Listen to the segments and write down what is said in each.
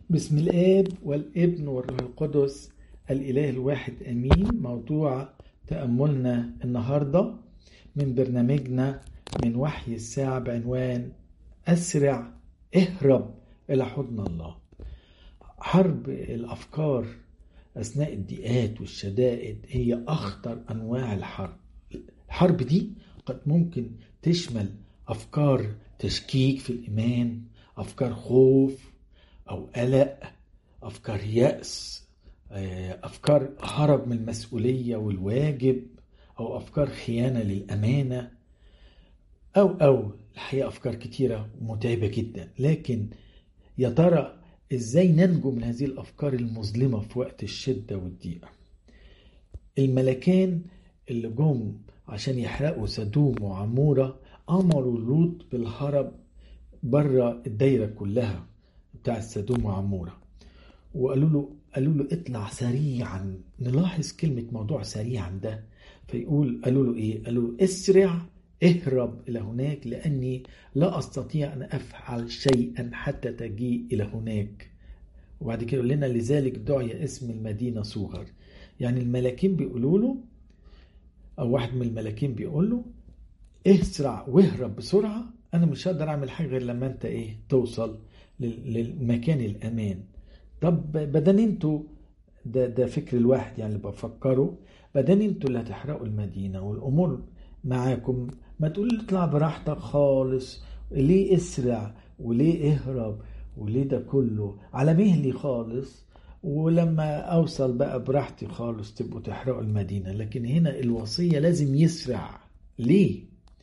بسم الآب والابن والروح القدس الإله الواحد أمين. موضوع تأملنا النهاردة من برنامجنا من وحي الساعة بعنوان أسرع اهرب إلى حضن الله. حرب الأفكار أثناء الضيقات والشدائد هي أخطر أنواع الحرب. الحرب دي قد ممكن تشمل أفكار تشكيك في الإيمان، أفكار خوف أو قلق، أفكار يأس، أفكار هرب من المسؤولية والواجب، أو أفكار خيانة للأمانة، أو الحقيقة أفكار كتيرة ومتعبة جدا. لكن يا ترى إزاي ننجو من هذه الأفكار المظلمة في وقت الشدة والضيقة؟ الملكان اللي جم عشان يحرقوا سدوم وعمورة أمروا لوط بالهرب بره الدايرة كلها بتاع سدوم وعمورة، وقالوا له اطلع سريعا. نلاحظ كلمة موضوع سريعا ده، قالوا له ايه؟ قالوا له اسرع اهرب الى هناك لاني لا استطيع ان افعل شيئا حتى تجيء الى هناك. وبعد كده يقول لنا لذلك دعي اسم المدينة صغر. يعني الملاكين بيقولوا له، او واحد من الملاكين بيقول له اسرع واهرب بسرعة، انا مش هقدر اعمل حاجة غير لما انت توصل للمكان الامان. طب بدل انتوا ده فكر الواحد يعني اللي بفكره، بدل انتوا اللي هتحرقوا المدينة والامور معاكم، ما تقول اطلع براحتك خالص. ليه اسرع وليه اهرب وليه ده كله على مهلي خالص، ولما اوصل بقى براحتي خالص تبقوا تحرقوا المدينة. لكن هنا الوصية لازم يسرع. ليه؟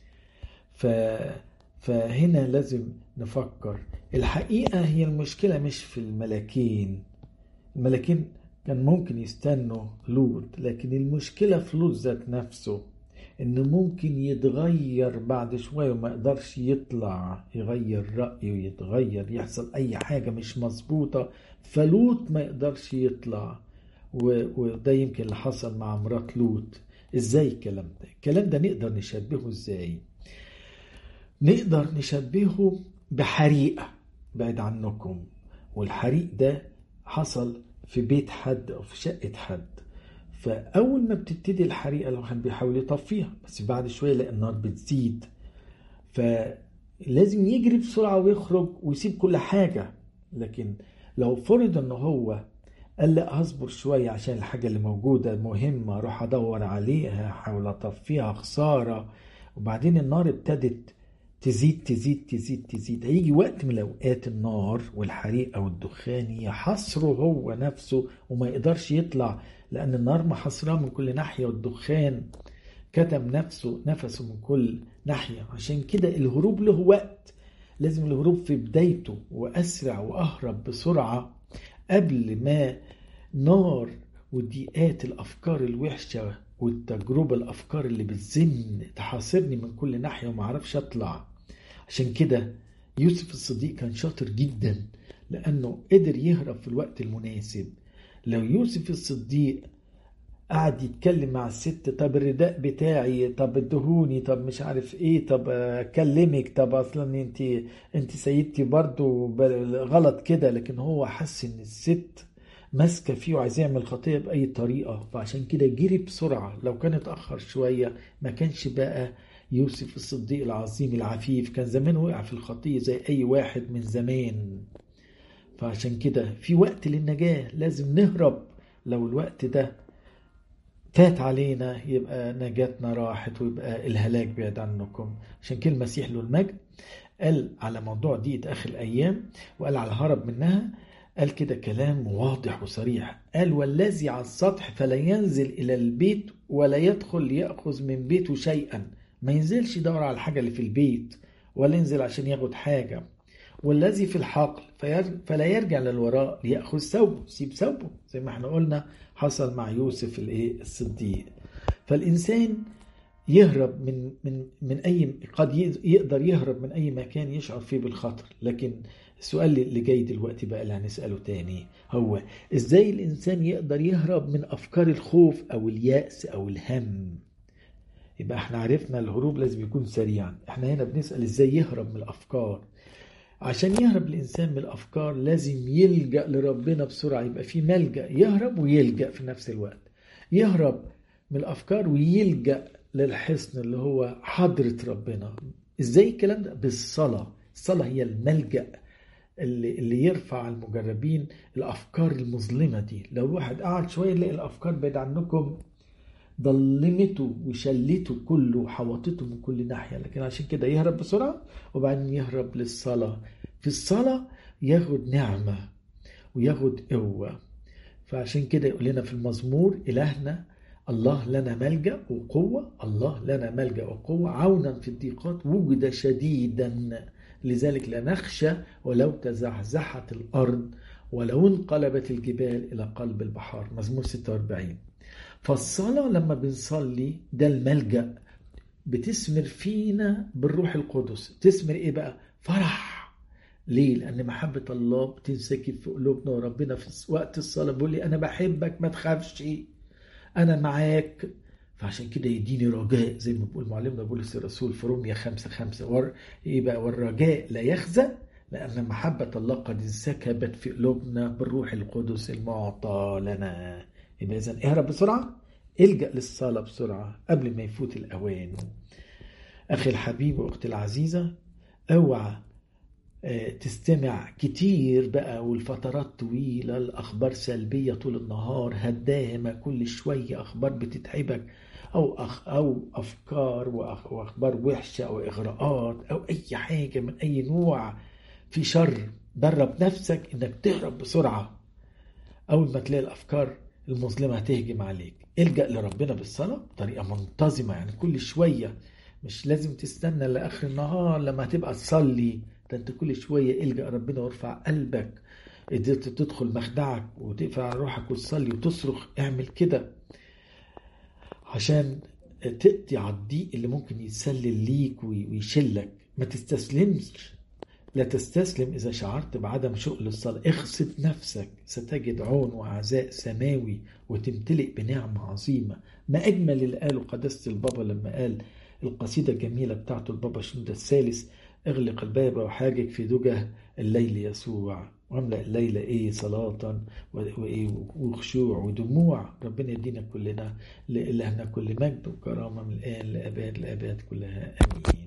فهنا لازم نفكر. الحقيقة هي المشكلة مش في الملاكين كان ممكن يستنوا لوط، لكن المشكلة في لوط ذات نفسه، انه ممكن يتغير بعد شوية وما يقدرش يطلع، يغير رأيه، يحصل اي حاجة مش مظبوطة، فلوط ما يقدرش يطلع. وده يمكن اللي حصل مع مرات لوط. ازاي الكلام ده نقدر نشبهه ازاي؟ نقدر نشبهه بحريقة بعد عنكم، والحريق ده حصل في بيت حد أو في شقة حد. فأول ما بتبتدي الحريقة الواحد بيحاول يطفيها، بس بعد شوية لقى النار بتزيد، فلازم يجري بسرعة ويخرج ويسيب كل حاجة. لكن لو فرض أنه هو قال لا هصبر شوية عشان الحاجة اللي موجودة مهمة، اروح أدور عليها، حاول أطفيها، خسارة، وبعدين النار ابتدت تزيد تزيد تزيد تزيد، هيجي وقت من الأوقات النار والحريق أو الدخان يحصره هو نفسه وما يقدرش يطلع، لأن النار محصراه من كل ناحية والدخان كتم نفسه من كل ناحية. عشان كده الهروب له وقت، لازم الهروب في بدايته، وأسرع وأهرب بسرعة قبل ما نار وضيقات الأفكار الوحشة والتجربة الأفكار اللي بتزن تحاصرني من كل ناحية وما عرفش أطلع. عشان كده يوسف الصديق كان شاطر جدا، لأنه قدر يهرب في الوقت المناسب. لو يوسف الصديق قعد يتكلم مع الست، طب الرداء بتاعي، طب ادهوني، طب مش عارف ايه، طب اكلمك، طب اصلا انت سيدتي برضو غلط كده، لكن هو حس ان الست ماسكه فيه وعايز يعمل خطيه باي طريقه، فعشان كده جري بسرعه. لو كان اتاخر شويه ما كانش بقى يوسف الصديق العظيم العفيف، كان زمان وقع في الخطيه زي اي واحد من زمان. فعشان كده في وقت للنجاه لازم نهرب. لو الوقت ده فات علينا يبقى نجاتنا راحت ويبقى الهلاك بعيد عنكم. عشان كده المسيح له المجد قال على موضوع دي آخر الأيام، وقال على الهرب منها، قال كده كلام واضح وصريح. قال والذي على السطح فلا ينزل إلى البيت ولا يدخل يأخذ من بيته شيئا. ما ينزلش يدور على الحاجة اللي في البيت، ولا ينزل عشان ياخد حاجة. والذي في الحقل فلا يرجع للوراء ليأخذ ثوبه، سيب ثوبه، زي ما احنا قلنا حصل مع يوسف الصديق. فالإنسان يهرب من أي، قد يقدر يهرب من أي مكان يشعر فيه بالخطر. لكن السؤال اللي جاي دلوقتي بقى اللي هنسأله تاني هو إزاي الإنسان يقدر يهرب من أفكار الخوف أو اليأس أو الهم؟ يبقى احنا عرفنا الهروب لازم يكون سريعا. احنا هنا بنسأل إزاي يهرب من الأفكار. عشان يهرب الإنسان من الأفكار لازم يلجأ لربنا بسرعة، يبقى في ملجأ، يهرب ويلجأ في نفس الوقت. يهرب من الأفكار ويلجأ للحصن اللي هو حضرة ربنا. إزاي الكلام ده؟ بالصلاة. الصلاة هي الملجأ اللي يرفع المجربين الأفكار المظلمة دي. لو الواحد قعد شوية يلاقي الأفكار بعيد عنكم ضلمته وشلته كله وحوطته من كل ناحية، لكن عشان كده يهرب بسرعة وبعدين يهرب للصلاة. في الصلاة ياخد نعمة وياخد قوة. فعشان كده يقول لنا في المزمور: إلهنا الله لنا ملجأ وقوة، الله لنا ملجأ وقوة، عونا في الضيقات، وجد شديدا، لذلك لا نخشى ولو تزحزحت الأرض ولو انقلبت الجبال إلى قلب البحار. مزمور 46. فالصلاة لما بنصلي ده الملجأ، بتثمر فينا بالروح القدس. تثمر ايه بقى؟ فرح. ليه؟ لأن محبة الله بتنسكب في قلوبنا، وربنا في وقت الصلاة بيقول لي أنا بحبك ما تخافش، أنا معاك. فعشان كده يديني رجاء زي ما بيقول معلمنا بولس الرسول في رومية 5:5. إيه بقى؟ والرجاء لا يخزى لأن محبة الله قد انسكبت في قلوبنا بالروح القدس المعطى لنا. يبقى إذن اهرب بسرعة، الجأ للصلاة بسرعة قبل ما يفوت الأوان. أخي الحبيب وأختي العزيزة، اوعى تستمع كتير بقى والفترات طويلة الأخبار سلبية طول النهار هدامة، كل شوية أخبار بتتعبك، أو أفكار وأخبار وحشة أو إغراءات أو أي حاجة من أي نوع في شر. درب نفسك إنك تهرب بسرعة أول ما تلاقي الأفكار المظلمة هتهجم عليك. الجأ لربنا بالصلاة بطريقة منتظمة، يعني كل شوية، مش لازم تستنى لآخر النهار لما تبقى تصلي، ده انت كل شوية الجأ ربنا وارفع قلبك. قدرت تدخل مخدعك وتقفل روحك وتصلي وتصرخ، اعمل كده عشان تقضي على الضيق اللي ممكن يتسلل ليك ويشلك. ما تستسلمش، لا تستسلم إذا شعرت بعدم شؤل الصلاة. اخصب نفسك، ستجد عون وعزاء سماوي وتمتلئ بنعمة عظيمة. ما أجمل اللي قاله قداسة البابا لما قال القصيدة الجميلة بتاعته البابا شنودة الثالث: اغلق الباب وحاجك في دجى الليل يسوع، واملأ الليل صلاة وخشوع ودموع. ربنا يدينا كلنا لإلهنا كل مجد وكرامة من الآن لأباد كلها، آمين.